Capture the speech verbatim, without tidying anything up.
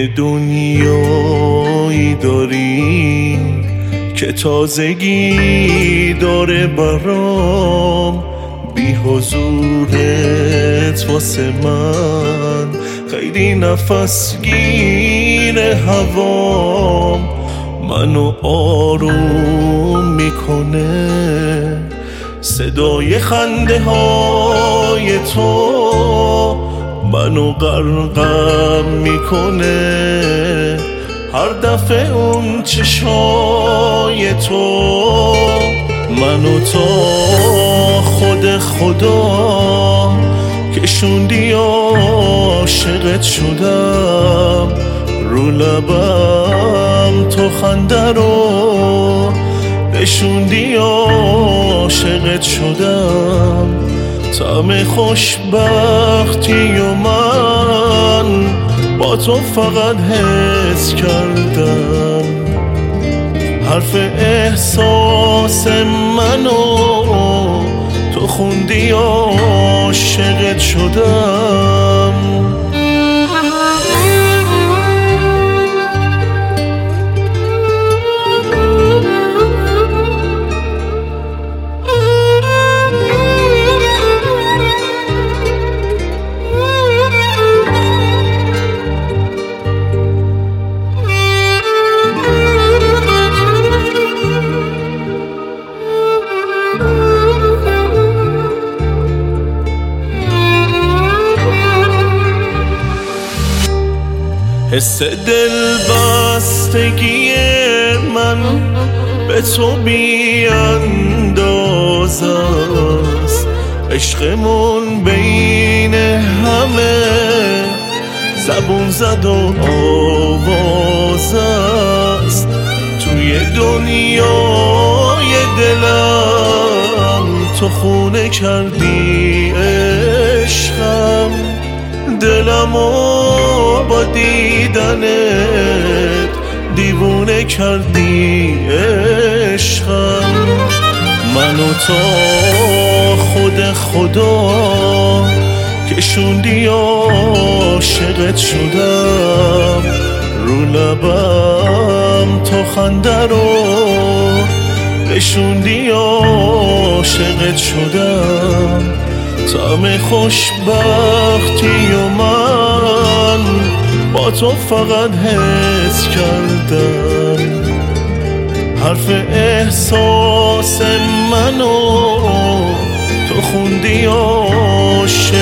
دنیایی داری که تازگی داره برام، بی حضورت واسه من خیلی نفس گیر هوام، منو آروم میکنه صدای خنده های تو، منو غرقم میکنه هر دفعه اون چشای تو، منو تا خود خدا کشوندی عاشقت شدم، رو لبم تو خنده رو نشوندی عاشقت شدم، طعم خوشبختی و من با تو فقط حس کردم، حرف احساس منو تو خوندی عاشقت شدم. حس دل بستگی من به تو بی انداز است، عشقمون بین همه زبون زد و آواز است، توی دنیای دلم تو خونه کردی عشقم، دلمو با دیدنت دیوونه کردی عشقم، منو تا خود خدا کشوندی عاشقت شدم، رو لبم تو خنده رو نشوندی عاشقت شدم، طعم خوشبختی و من با تو فقط حس کردم، حرف احساس منو تو خوندی عاشقت